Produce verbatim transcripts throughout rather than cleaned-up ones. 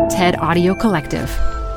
TED Audio Collective.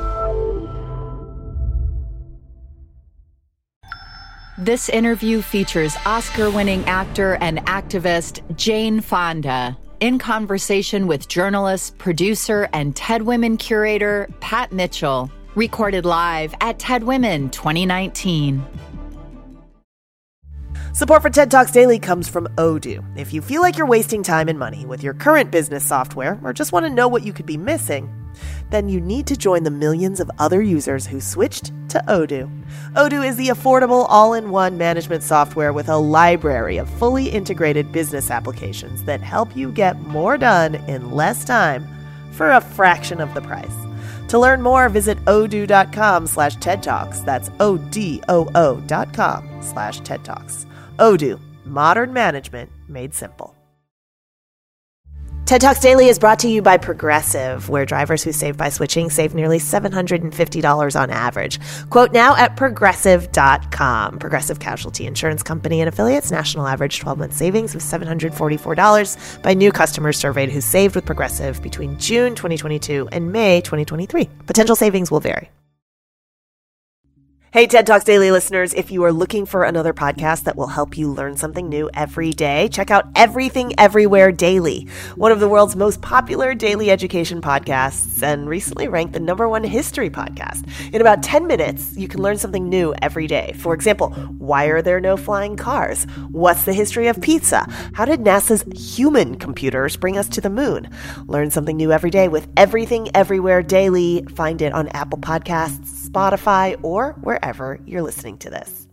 This interview features Oscar-winning actor and activist Jane Fonda in conversation with journalist, producer, and TED Women curator Pat Mitchell, recorded live at TED Women twenty nineteen. Support for TED Talks Daily comes from Odoo. If you feel like you're wasting time and money with your current business software or just want to know what you could be missing, then you need to join the millions of other users who switched to Odoo. Odoo is the affordable all-in-one management software with a library of fully integrated business applications that help you get more done in less time for a fraction of the price. To learn more, visit odoo.com slash TED Talks. That's O-D-O-O dot com slash TED Talks. Odoo, modern management made simple. TED Talks Daily is brought to you by Progressive, where drivers who save by switching save nearly seven hundred fifty dollars on average. Quote now at progressive dot com. Progressive Casualty Insurance Company and affiliates. National average twelve-month savings of seven hundred forty-four dollars by new customers surveyed who saved with Progressive between June twenty twenty-two and May twenty twenty-three. Potential savings will vary. Hey, TED Talks Daily listeners, if you are looking for another podcast that will help you learn something new every day, check out Everything Everywhere Daily, one of the world's most popular daily education podcasts and recently ranked the number one history podcast. In about ten minutes, you can learn something new every day. For example, why are there no flying cars? What's the history of pizza? How did NASA's human computers bring us to the moon? Learn something new every day with Everything Everywhere Daily. Find it on Apple Podcasts, Spotify, or wherever you're listening to this.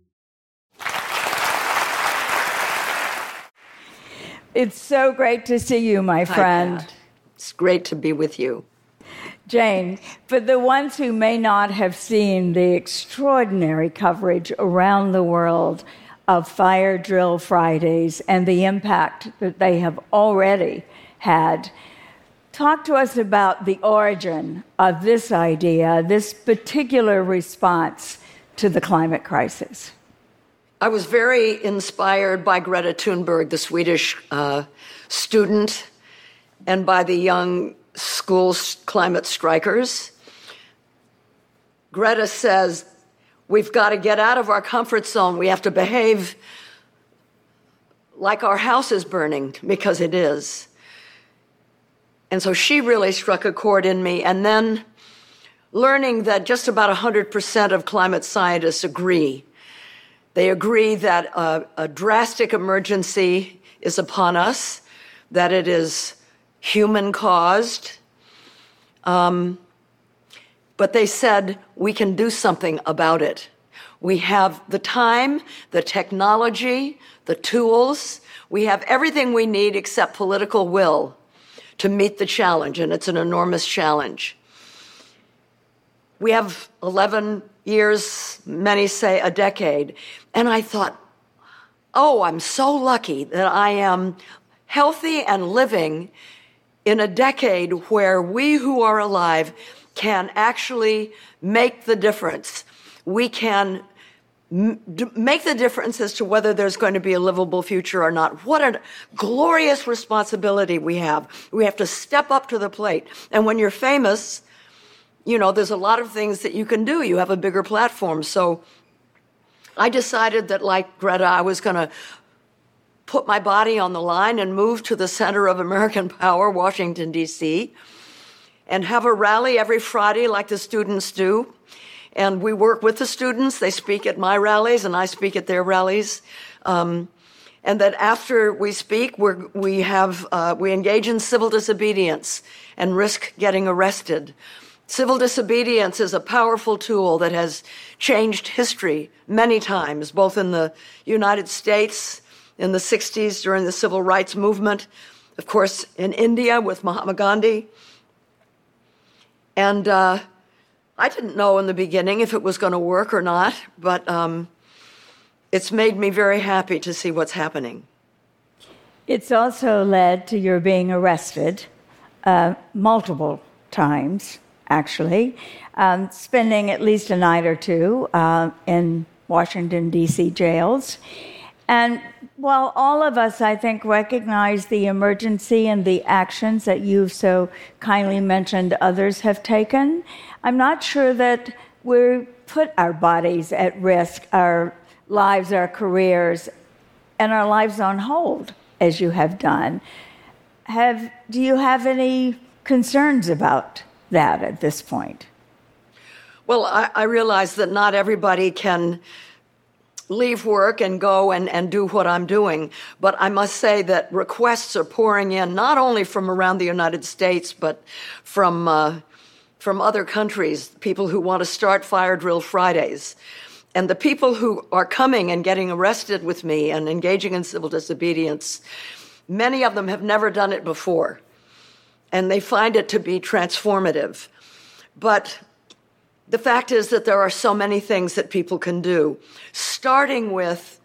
It's so great to see you, my friend. Hi, Pat. It's great to be with you. Jane, for the ones who may not have seen the extraordinary coverage around the world of Fire Drill Fridays and the impact that they have already had, talk to us about the origin of this idea, this particular response to the climate crisis. I was very inspired by Greta Thunberg, the Swedish uh, student, and by the young school climate strikers. Greta says, we've got to get out of our comfort zone. We have to behave like our house is burning, because it is. And so she really struck a chord in me. And then learning that just about one hundred percent of climate scientists agree. They agree that a, a drastic emergency is upon us, that it is human-caused. Um, but they said we can do something about it. We have the time, the technology, the tools. We have everything we need except political will to meet the challenge, and it's an enormous challenge. We have eleven years, many say a decade, and I thought, oh, I'm so lucky that I am healthy and living in a decade where we who are alive can actually make the difference. We can make the difference as to whether there's going to be a livable future or not. What a glorious responsibility we have. We have to step up to the plate. And when you're famous, you know, there's a lot of things that you can do. You have a bigger platform. So I decided that, like Greta, I was going to put my body on the line and move to the center of American power, Washington, D C, and have a rally every Friday like the students do. And we work with the students. They speak at my rallies, and I speak at their rallies. Um, and that after we speak, we're, we have uh, we engage in civil disobedience and risk getting arrested. Civil disobedience is a powerful tool that has changed history many times, both in the United States in the sixties during the civil rights movement, of course, in India with Mahatma Gandhi. And uh, I didn't know in the beginning if it was going to work or not, but um, it's made me very happy to see what's happening. It's also led to your being arrested uh, multiple times, actually, um, spending at least a night or two uh, in Washington, D C jails. And while all of us, I think, recognize the emergency and the actions that you've so kindly mentioned others have taken, I'm not sure that we put our bodies at risk, our lives, our careers, and our lives on hold, as you have done. Have, do you have any concerns about that at this point? Well, I, I realize that not everybody can leave work and go and, and do what I'm doing. But I must say that requests are pouring in, not only from around the United States, but from uh, from other countries, people who want to start Fire Drill Fridays. And the people who are coming and getting arrested with me and engaging in civil disobedience, many of them have never done it before. And they find it to be transformative. But the fact is that there are so many things that people can do, starting with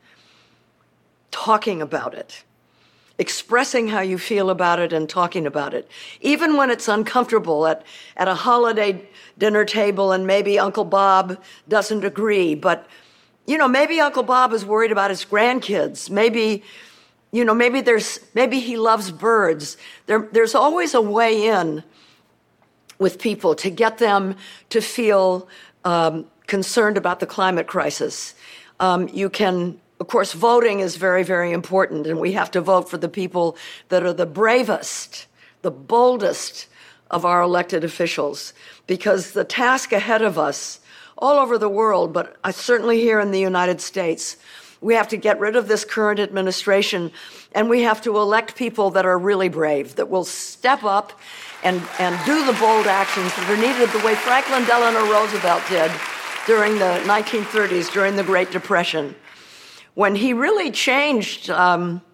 talking about it, expressing how you feel about it and talking about it, even when it's uncomfortable at, at a holiday dinner table and maybe Uncle Bob doesn't agree. But, you know, maybe Uncle Bob is worried about his grandkids. Maybe, you know, maybe there's maybe he loves birds. There, there's always a way in with people to get them to feel um, concerned about the climate crisis. Um, you can, of course, voting is very, very important, and we have to vote for the people that are the bravest, the boldest of our elected officials, because the task ahead of us all over the world, but certainly here in the United States, we have to get rid of this current administration, and we have to elect people that are really brave, that will step up and, and do the bold actions that are needed the way Franklin Delano Roosevelt did during the nineteen thirties, during the Great Depression, when he really changed um,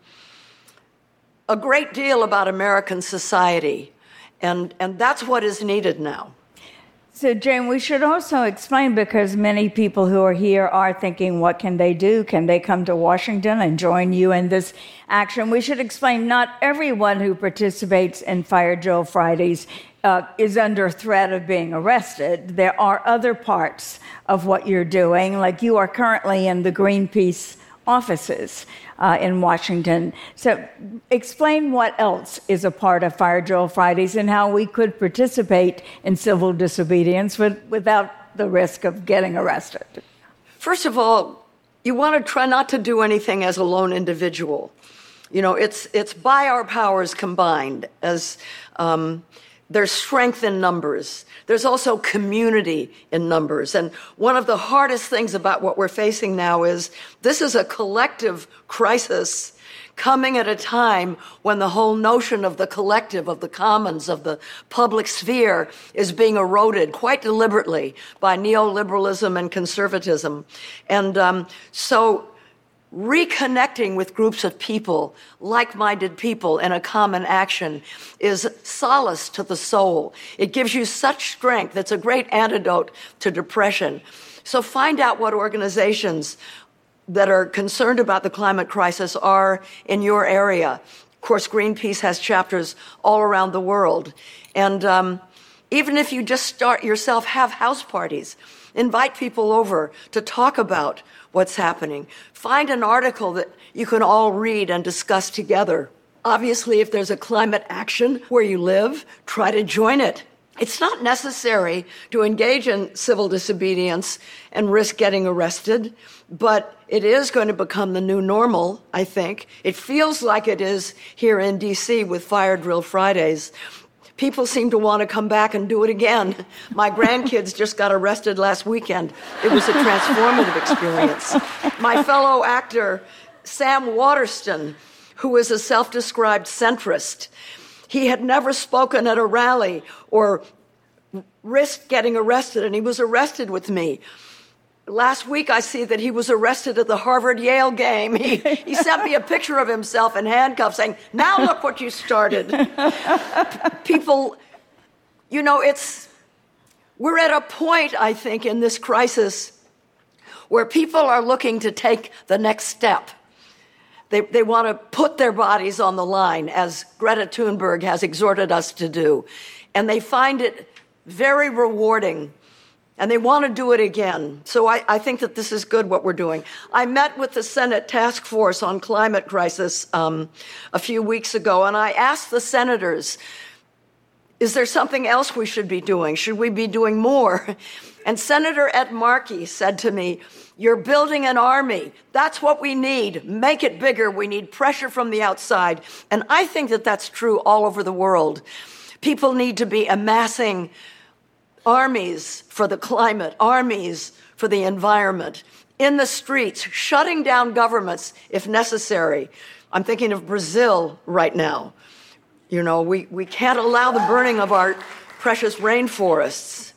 a great deal about American society. And, and that's what is needed now. So, Jane, we should also explain, because many people who are here are thinking, what can they do? Can they come to Washington and join you in this action? We should explain not everyone who participates in Fire Drill Fridays uh, is under threat of being arrested. There are other parts of what you're doing, like you are currently in the Greenpeace offices uh, in Washington. So explain what else is a part of Fire Drill Fridays and how we could participate in civil disobedience with, without the risk of getting arrested. First of all, you want to try not to do anything as a lone individual. You know, it's it's by our powers combined, as um, there's strength in numbers. There's also community in numbers. And one of the hardest things about what we're facing now is this is a collective crisis coming at a time when the whole notion of the collective, of the commons, of the public sphere is being eroded quite deliberately by neoliberalism and conservatism. And um, so reconnecting with groups of people, like-minded people in a common action, is solace to the soul. It gives you such strength. It's a great antidote to depression. So find out what organizations that are concerned about the climate crisis are in your area. Of course, Greenpeace has chapters all around the world. And um, even if you just start yourself, have house parties. Invite people over to talk about what's happening. Find an article that you can all read and discuss together. Obviously, if there's a climate action where you live, try to join it. It's not necessary to engage in civil disobedience and risk getting arrested, but it is going to become the new normal, I think. It feels like it is here in D C with Fire Drill Fridays. People seem to want to come back and do it again. My grandkids just got arrested last weekend. It was a transformative experience. My fellow actor, Sam Waterston, who is a self-described centrist, he had never spoken at a rally or risked getting arrested, and he was arrested with me. Last week, I see that he was arrested at the Harvard-Yale game. He, he sent me a picture of himself in handcuffs saying, now look what you started. People, you know, it's, we're at a point, I think, in this crisis where people are looking to take the next step. They, they want to put their bodies on the line, as Greta Thunberg has exhorted us to do. And they find it very rewarding And they want to do it again. So I, I think that this is good, what we're doing. I met with the Senate Task Force on Climate Crisis um, a few weeks ago, and I asked the senators, is there something else we should be doing? Should we be doing more? And Senator Ed Markey said to me, you're building an army. That's what we need. Make it bigger. We need pressure from the outside. And I think that that's true all over the world. People need to be amassing armies for the climate, armies for the environment, in the streets, shutting down governments if necessary. I'm thinking of Brazil right now. You know, we, we can't allow the burning of our precious rainforests.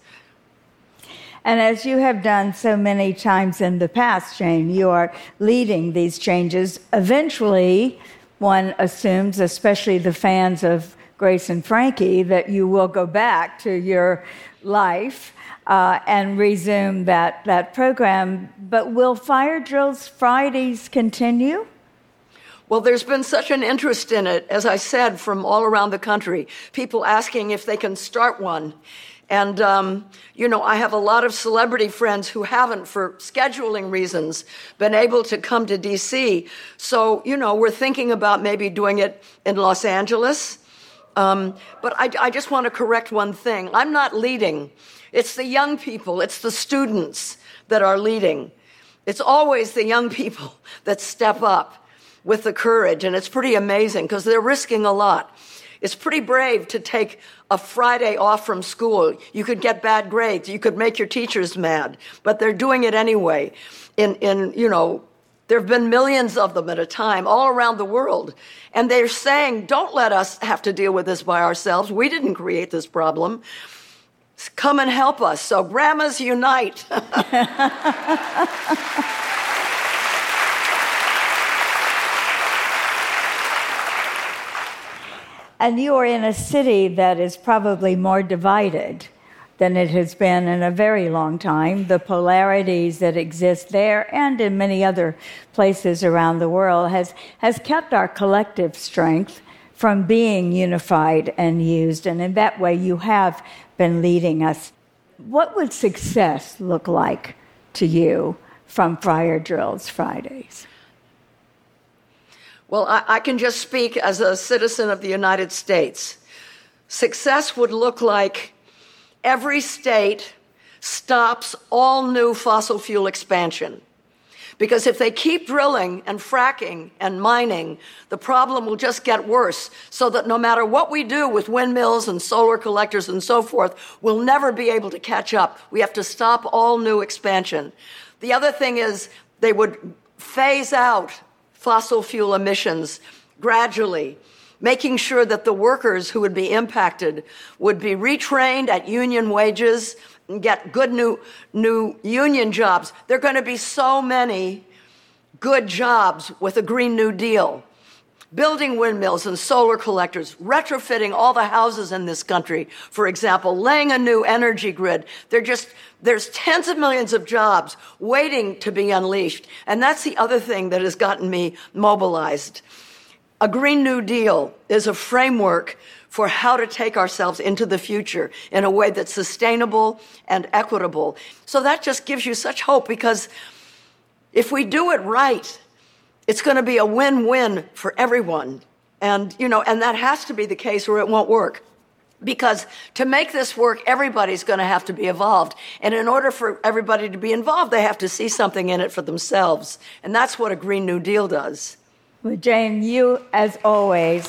And as you have done so many times in the past, Jane, you are leading these changes. Eventually, one assumes, especially the fans of Grace and Frankie, that you will go back to your life uh, and resume that, that program. But will Fire Drills Fridays continue? Well, there's been such an interest in it, as I said, from all around the country. People asking if they can start one. And, um, you know, I have a lot of celebrity friends who haven't, for scheduling reasons, been able to come to D C. So, you know, we're thinking about maybe doing it in Los Angeles. Um, but I, I just want to correct one thing. I'm not leading. It's the young people. It's the students that are leading. It's always the young people that step up with the courage. And it's pretty amazing because they're risking a lot. It's pretty brave to take a Friday off from school. You could get bad grades. You could make your teachers mad. But they're doing it anyway. In, in you know, there have been millions of them at a time all around the world. And they're saying, don't let us have to deal with this by ourselves. We didn't create this problem. Come and help us. So grandmas unite. And you are in a city that is probably more divided than it has been in a very long time. The polarities that exist there and in many other places around the world has, has kept our collective strength from being unified and used. And in that way, you have been leading us. What would success look like to you from Fire Drills Fridays? Well, I, I can just speak as a citizen of the United States. Success would look like every state stops all new fossil fuel expansion. Because if they keep drilling and fracking and mining, the problem will just get worse, so that no matter what we do with windmills and solar collectors and so forth, we'll never be able to catch up. We have to stop all new expansion. The other thing is they would phase out fossil fuel emissions gradually, making sure that the workers who would be impacted would be retrained at union wages and get good new, new union jobs. There are going to be so many good jobs with a Green New Deal. Building windmills and solar collectors, retrofitting all the houses in this country, for example, laying a new energy grid. They're just, there's tens of millions of jobs waiting to be unleashed. And that's the other thing that has gotten me mobilized. A Green New Deal is a framework for how to take ourselves into the future in a way that's sustainable and equitable. So that just gives you such hope, because if we do it right, it's going to be a win-win for everyone. And, you know, and that has to be the case or it won't work. Because to make this work, everybody's going to have to be involved. And in order for everybody to be involved, they have to see something in it for themselves. And that's what a Green New Deal does. Well, Jane, you, as always,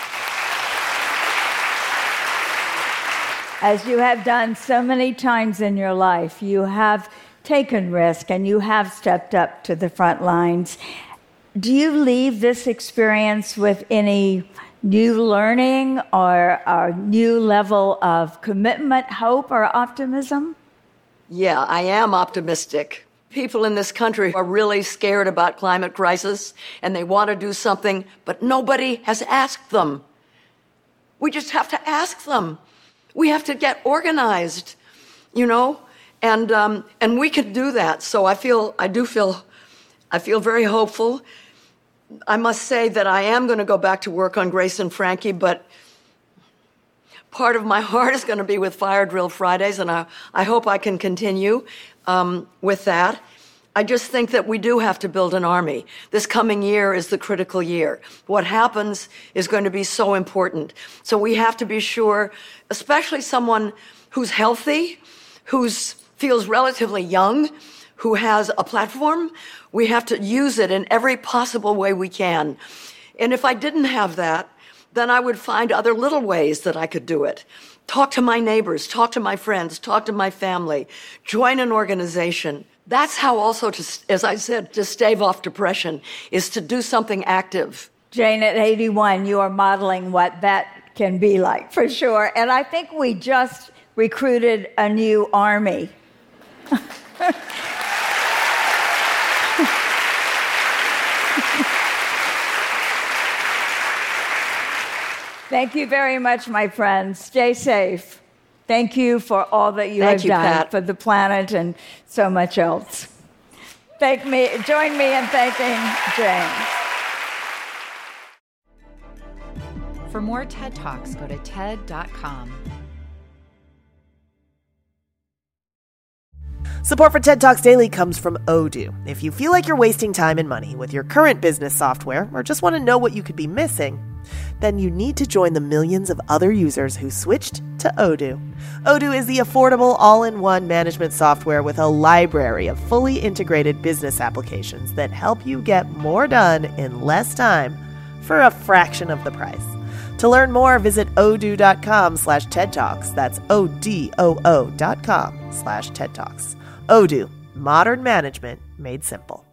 as you have done so many times in your life, you have taken risk and you have stepped up to the front lines. Do you leave this experience with any new learning or a new level of commitment, hope, or optimism? Yeah, I am optimistic. People in this country are really scared about climate crisis, and they want to do something, but nobody has asked them. We just have to ask them. We have to get organized, you know, and um, and we can do that. So I feel, I do feel, I feel very hopeful. I must say that I am going to go back to work on Grace and Frankie, but part of my heart is going to be with Fire Drill Fridays, and I, I hope I can continue um, with that. I just think that we do have to build an army. This coming year is the critical year. What happens is going to be so important. So we have to be sure, especially someone who's healthy, who feels relatively young, who has a platform, we have to use it in every possible way we can. And if I didn't have that, then I would find other little ways that I could do it. Talk to my neighbors, talk to my friends, talk to my family, join an organization. That's how also, to, as I said, to stave off depression, is to do something active. Jane, at eighty-one, you are modeling what that can be like, for sure. And I think we just recruited a new army. Thank you very much, my friends. Stay safe. Thank you for all that you Thank have you, done Pat. for the planet and so much else. Thank me. Join me in thanking Jane. For more TED Talks, go to ted dot com. Support for TED Talks Daily comes from Odoo. If you feel like you're wasting time and money with your current business software or just want to know what you could be missing, then you need to join the millions of other users who switched to Odoo. Odoo is the affordable all-in-one management software with a library of fully integrated business applications that help you get more done in less time for a fraction of the price. To learn more, visit odoo.com slash TED Talks. That's O-D-O-O dot com slash TED Talks. Odoo, modern management made simple.